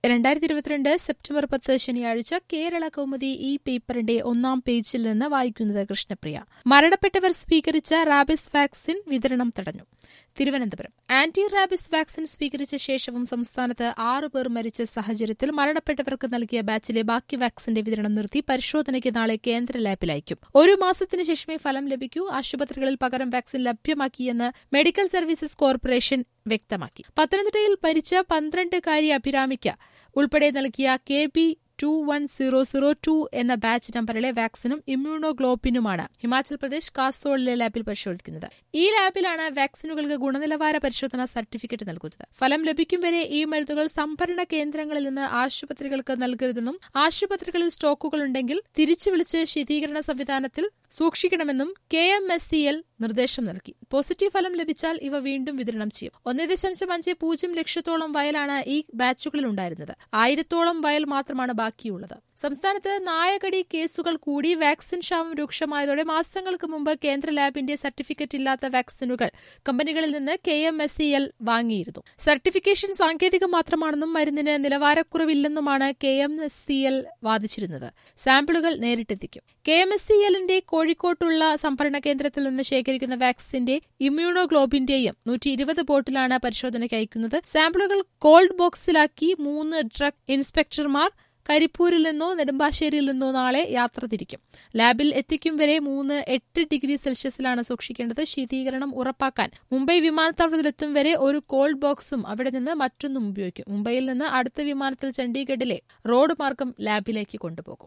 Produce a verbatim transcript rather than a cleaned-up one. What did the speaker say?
രണ്ടായിരത്തി ഇരുപത്തിരണ്ട് സെപ്റ്റംബർ പത്ത് ശനിയാഴ്ച കേരള കൗമുദി ഈ പേപ്പറിന്റെ ഒന്നാം പേജിൽ നിന്ന് വായിക്കുന്നത് കൃഷ്ണപ്രിയ. മരണപ്പെട്ടവർ സ്വീകരിച്ച റാബിസ് വാക്സിൻ വിതരണം തടഞ്ഞു. തിരുവനന്തപുരം. ആന്റി റാബിസ് വാക്സിൻ സ്വീകരിച്ച ശേഷവും സംസ്ഥാനത്ത് ആറ് പേർ മരിച്ച സാഹചര്യത്തിൽ മരണപ്പെട്ടവർക്ക് നൽകിയ ബാച്ചിലെ ബാക്കി വാക്സിന്റെ വിതരണം നിർത്തി പരിശോധനയ്ക്ക് നാളെ കേന്ദ്ര ലാബിൽ അയക്കും. ഒരു മാസത്തിനു ശേഷമേ ഫലം ലഭിക്കൂ. ആശുപത്രികളിൽ പകരം വാക്സിൻ ലഭ്യമാക്കിയെന്ന് മെഡിക്കൽ സർവീസസ് കോർപ്പറേഷൻ വ്യക്തമാക്കി. പത്തനംതിട്ടയിൽ മരിച്ച പന്ത്രണ്ടുകാരി അഭിരാമിക്ക് ഉൾപ്പെടെ നൽകിയ K B two one zero zero two എന്ന ബാച്ച് നമ്പറിലെ വാക്സിനും ഇമ്മ്യൂണോഗ്ലോബിനുമാണ് ഹിമാചൽ പ്രദേശ് കാസോളിലെ ലാബിൽ പരിശോധിക്കുന്നത്. ഈ ലാബിലാണ് വാക്സിനുകൾക്ക് ഗുണനിലവാര പരിശോധനാ സർട്ടിഫിക്കറ്റ് നൽകുന്നത്. ഫലം ലഭിക്കും വരെ ഈ മരുന്നുകൾ സംഭരണ കേന്ദ്രങ്ങളിൽ നിന്ന് ആശുപത്രികൾക്ക് നൽകരുതെന്നും ആശുപത്രികളിൽ സ്റ്റോക്കുകളുണ്ടെങ്കിൽ തിരിച്ചു വിളിച്ച് ശീതീകരണ സംവിധാനത്തിൽ സൂക്ഷിക്കണമെന്നും K M S C L നിർദ്ദേശം നൽകി. പോസിറ്റീവ് ഫലം ലഭിച്ചാൽ ഇവ വീണ്ടും വിതരണം ചെയ്യും. ഒന്നേ ദശാംശം അഞ്ച് പൂജ്യം ലക്ഷത്തോളം വയലാണ് ഈ ബാച്ചുകളിൽ ഉണ്ടായിരുന്നത്. ആയിരത്തോളം വയൽ മാത്രമാണ് ബാക്കിയുള്ളത്. സംസ്ഥാനത്ത് നായകടി കേസുകൾ കൂടി വാക്സിൻ ക്ഷാമം രൂക്ഷമായതോടെ മാസങ്ങൾക്ക് മുമ്പ് കേന്ദ്ര ലാബിന്റെ സർട്ടിഫിക്കറ്റ് ഇല്ലാത്ത വാക്സിനുകൾ കമ്പനികളിൽ നിന്ന് K M S C L വാങ്ങിയിരുന്നു. സർട്ടിഫിക്കേഷൻ സാങ്കേതികം മാത്രമാണെന്നും മരുന്നിന് നിലവാരക്കുറവില്ലെന്നുമാണ് K M S C L വാദിച്ചിരുന്നത്. സാമ്പിളുകൾ നേരിട്ടെത്തിക്കും. കെ എം എസ് സി എല്ലിന്റെ കോഴിക്കോട്ടുള്ള സംഭരണ കേന്ദ്രത്തിൽ നിന്ന് ശേഖരിക്കുന്ന വാക്സിന്റെ ഇമ്മ്യൂണോഗ്ലോബിന്റെയും നൂറ്റി ഇരുപത് ബോട്ടിലാണ് പരിശോധനയ്ക്ക് അയക്കുന്നത്. സാമ്പിളുകൾ കോൾഡ് ബോക്സിലാക്കി മൂന്ന് ഡ്രഗ് ഇൻസ്പെക്ടർമാർ കരിപ്പൂരിൽ നിന്നോ നെടുമ്പാശ്ശേരിയിൽ നിന്നോ നാളെ യാത്ര തിരിക്കും. ലാബിൽ എത്തിക്കും വരെ മൂന്ന് എട്ട് ഡിഗ്രി സെൽഷ്യസിലാണ് സൂക്ഷിക്കേണ്ടത്. ശീതീകരണം ഉറപ്പാക്കാൻ മുംബൈ വിമാനത്താവളത്തിലെത്തും വരെ ഒരു കോൾഡ് ബോക്സും അവിടെ നിന്ന് മറ്റൊന്നും ഉപയോഗിക്കും. മുംബൈയിൽ നിന്ന് അടുത്ത വിമാനത്തിൽ ചണ്ഡീഗഡിലെ റോഡ് മാർഗം ലാബിലേക്ക് കൊണ്ടുപോകും.